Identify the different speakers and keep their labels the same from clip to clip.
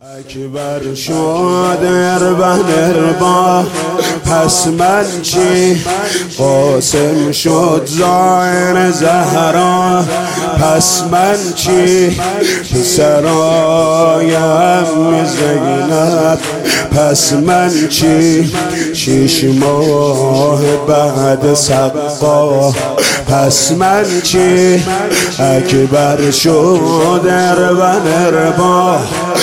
Speaker 1: اکبر شد اربا پس من چی؟ قاسم شد زایر زهرا پس من چی؟ پسرایم زینب پس من چی؟ 6 ماه بعد سقا پس من چی؟ اکبر شد اربا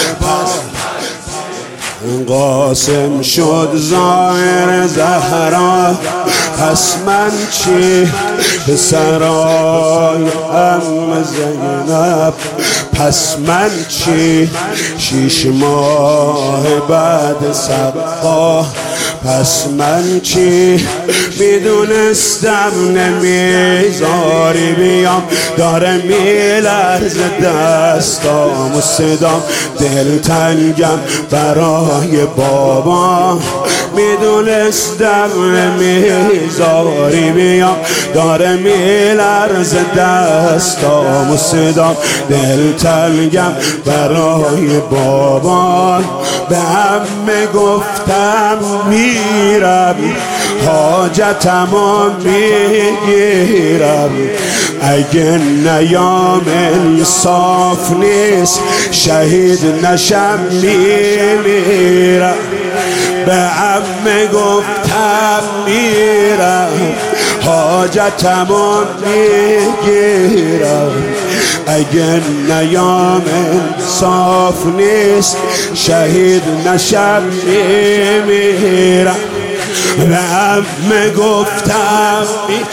Speaker 1: قاسم شد زایر زهرا پس من چی؟ پسرای زینب پس من چی؟ 6 ماه بعد سقا پس من چی؟ میدونستم نمیذاری بیام داره میلرزه دستام و صدام دلتنگم برای بابا میدونستم نمیذاری بیام داره میلرزه دستام و صدام دلتنگم برای بابا به همه گفتم میرم حاجتمو میگیرم اگه نیام انصاف نیست شهید نشم میمیرم به همه گفتم میرم حاجتمو میگیرم اگه نیام انصاف نیست شهید نشم میمیرم به همه گفتم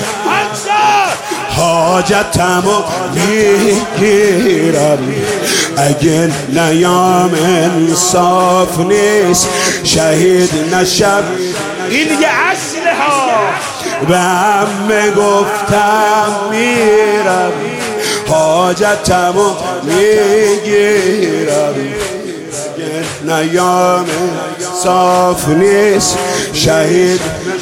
Speaker 1: حاجتمو میگیرم اگه نیام انصاف نیست شهید نشم
Speaker 2: این دیگه اصله ها
Speaker 1: به همه گفتم میرم حاجتمو میگیرم اگه نیام انصاف نیست شهید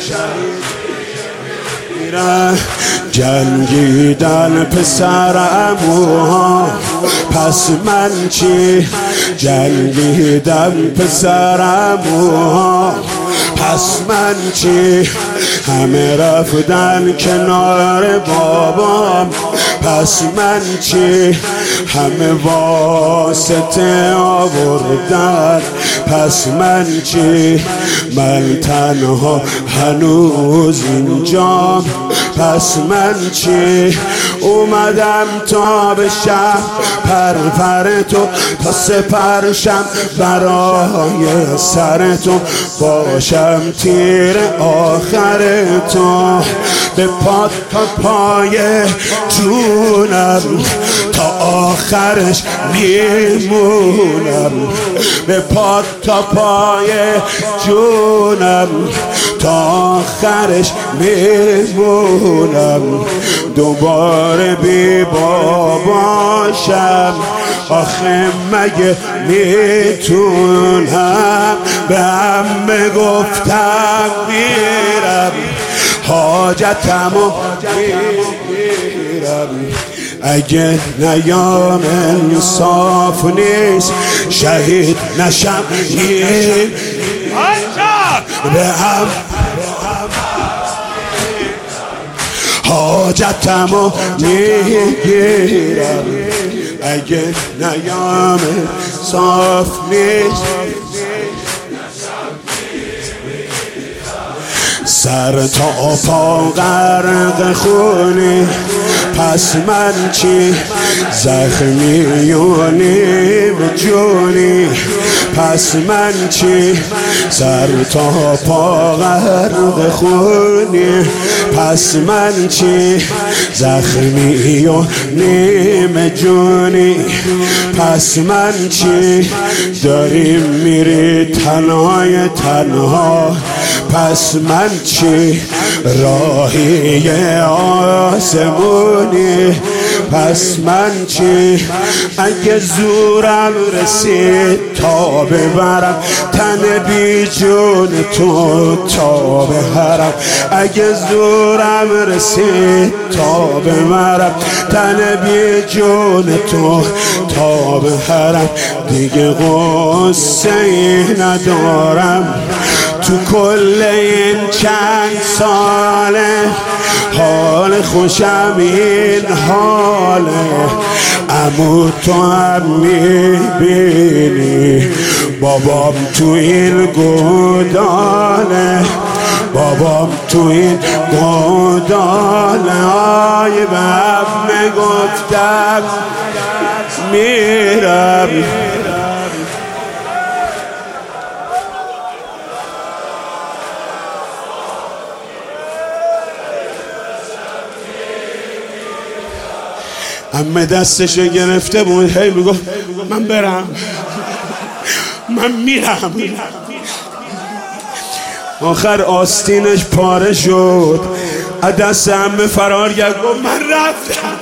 Speaker 1: جنگیدن پسرموها پس من چی؟ جنگیدن پسرموها پس من چی؟ همه رفتن کنار بابام پس من چی؟ همه واسطه آوردن پس من چی؟ من تنها هنوز اینجام پس من چی؟ اومدم تا بشم پر تو تا سپرشم برای سر تو باشم تیر آخر تو به پا تا پای جونم تا آخرش میمونم به پا تا پای جونم تا آخرش میمونم دوباره بی باباشم آخه مگه میتونم به همه گفتم میرم حاجتمو میگیرم اگه نیام انصاف نیست شهید نشم به هم حاجتمو میگیرم اگه نیام انصاف نیست سر تا پا غرق خونی پس من چی؟ زخمی و نیم جونی پس من چی؟ سر تا پا غرق خونی پس من چی؟ زخمی و نیم جونی پس من چی؟ داریم میری تنهای تنها پس من چی؟ راهی آسمونی پس من چی؟ اگه زورم رسید تا ببرم تن بی جون تو تا بهرم، اگه زورم رسید تا ببرم تن بی جون تو تا بهرم، دیگه غصه ای ندارم تو کل این چند ساله، حال خوشم این حاله. عمو تو هم میبینی بابام تو این گوداله، بابام تو این گوداله. آی به هم میگفتم میرم، عمه دستشو گرفته بود هی میگفت من برم من میرم. آخر آستینش پاره شد، از دست عمه فرار کرد، گفت من رفتم.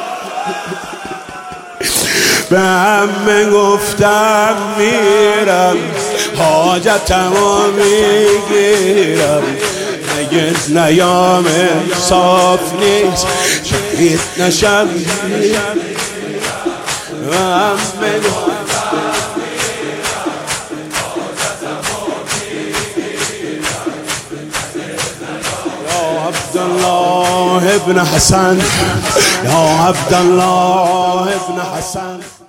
Speaker 1: به عمه گفتم میرم، حاجتمو میگیرم، نگز نیام صاف نیست شهید نشم. و عمه عبدالله ابن حسن، یا عبدالله ابن حسن.